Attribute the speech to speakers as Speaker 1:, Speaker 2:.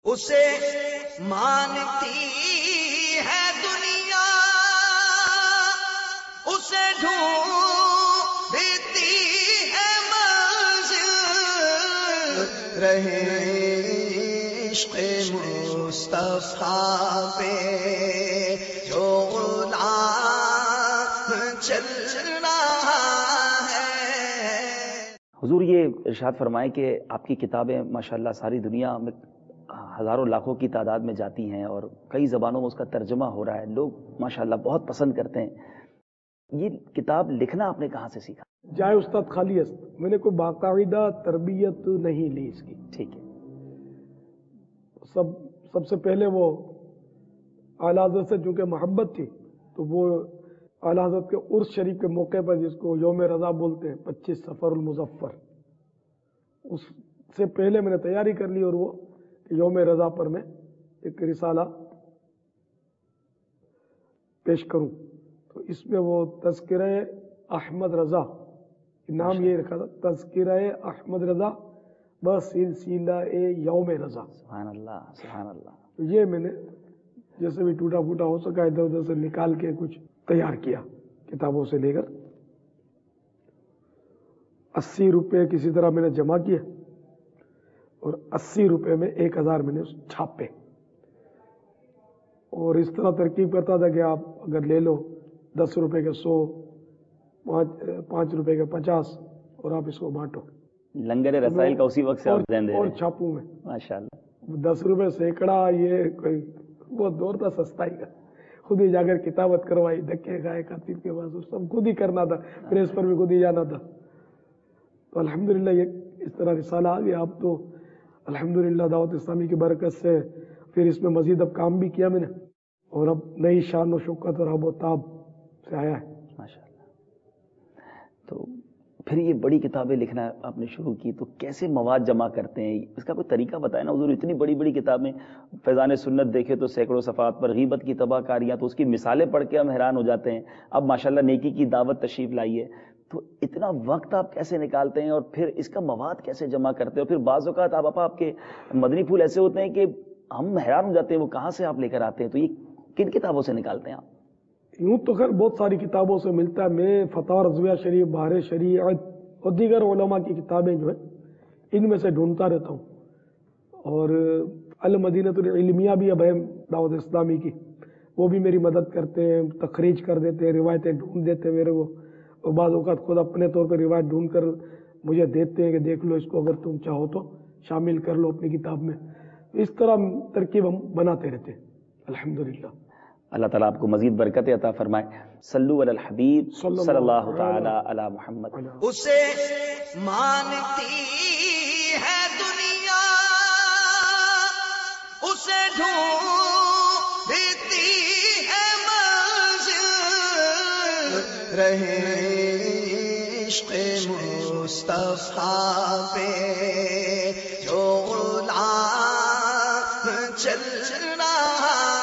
Speaker 1: اسے مانتی ہے دنیا، اسے ڈھونڈتی ہے منزل، رہے عشق مصطفیٰ پہ جو غلام چل رہا ہے۔
Speaker 2: حضور یہ ارشاد فرمائے کہ آپ کی کتابیں ماشاءاللہ ساری دنیا میں ہزاروں لاکھوں کی تعداد میں جاتی ہیں اور کئی زبانوں میں اس کا ترجمہ ہو رہا ہے، لوگ ماشاءاللہ بہت پسند کرتے ہیں۔ یہ کتاب لکھنا آپ نے کہاں سے سیکھا؟
Speaker 3: جائے استاد خالی است، میں نے کوئی باقاعدہ تربیت نہیں لی اس کی۔
Speaker 2: ٹھیک ہے۔
Speaker 3: سب سے پہلے وہ اعلیٰ حضرت سے چونکہ محبت تھی تو وہ اعلیٰ حضرت کے عرس شریف کے موقع پر، جس کو یوم رضا بولتے ہیں، 25 صفر المظفر، اس سے پہلے میں نے تیاری کر لی اور وہ یوم رضا پر میں ایک رسالہ پیش کروں، تو اس میں وہ تذکرہ احمد رضا، نام یہ رکھا تھا، تذکرہ احمد رضا بسلسلہ یوم رضا۔
Speaker 2: سبحان اللہ، سبحان اللہ۔
Speaker 3: تو یہ میں نے جیسے بھی ٹوٹا پھوٹا ہو سکا ادھر ادھر سے نکال کے کچھ تیار کیا، کتابوں سے لے کر 80 روپے کسی طرح میں نے جمع کیے اور 80 روپے میں 1000 میں نے چھاپے، اور اس طرح ترکیب کرتا تھا کہ آپ اگر لے لو 10 روپے کے 100، 5 روپے کے 50، اور آپ اس کو بانٹو۔
Speaker 2: لنگر رسائل کا اسی وقت سے آپ ذہن دے رہے ہیں۔
Speaker 3: اور چھاپوں میں
Speaker 2: ماشاءاللہ
Speaker 3: 10 روپے سینکڑا، یہ کوئی وہ دور تھا سستائی کا، خود ہی جا کر کتابت کروائی، دھکے کھائے خطیب کے پاس، سب خود ہی کرنا تھا، پریس پر بھی خود ہی جانا تھا۔ تو الحمدللہ یہ اس طرح رسالہ آ گیا۔ اب تو الحمدللہ دعوت اسلامی کی برکت سے پھر اس میں مزید اب کام بھی کیا میں نے، اور اب نئی شان و شوکت اور آب و تاب سے آیا ہے
Speaker 2: ماشاءاللہ۔ تو پھر یہ بڑی کتابیں لکھنا آپ نے شروع کی، تو کیسے مواد جمع کرتے ہیں؟ اس کا کوئی طریقہ بتائیں نا حضور، اتنی بڑی بڑی کتابیں، فیضان سنت دیکھے تو سینکڑوں صفحات پر، غیبت کی تباہ کاریاں، تو اس کی مثالیں پڑھ کے ہم حیران ہو جاتے ہیں۔ اب ماشاءاللہ نیکی کی دعوت تشریف لائی ہے، تو اتنا وقت آپ کیسے نکالتے ہیں اور پھر اس کا مواد کیسے جمع کرتے ہیں؟ اور پھر بعض اوقات آپ کے مدنی پھول ایسے ہوتے ہیں کہ ہم حیران ہو جاتے ہیں وہ کہاں سے آپ لے کر آتے ہیں، تو یہ کن کتابوں سے نکالتے ہیں آپ؟
Speaker 3: یوں تو خیر بہت ساری کتابوں سے ملتا ہے، میں فتاوی رضویہ شریف، بہار شریعت اور دیگر علماء کی کتابیں جو ہیں ان میں سے ڈھونڈتا رہتا ہوں، اور المدینۃ العلمیہ بھی اب ہے دعوت اسلامی کی، وہ بھی میری مدد کرتے ہیں، تخریج کر دیتے ہیں، روایتیں ڈھونڈ دیتے ہیں میرے کو، اور بعض اوقات خود اپنے طور پر روایت ڈھونڈ کر مجھے دیتے ہیں کہ دیکھ لو اس کو، اگر تم چاہو تو شامل کر لو اپنی کتاب میں۔ اس طرح ترکیب ہم بناتے رہتے ہیں الحمدللہ۔
Speaker 2: اللہ تعالیٰ آپ کو مزید برکت عطا فرمائے۔ صلو علی الحبیب صلی اللہ تعالی علی محمد۔
Speaker 1: اسے مانتی ہے دنیا، اسے ڈھونڈتی ہے منزل، رہے عشق مصطفیٰ پہ جو غلام چل رہا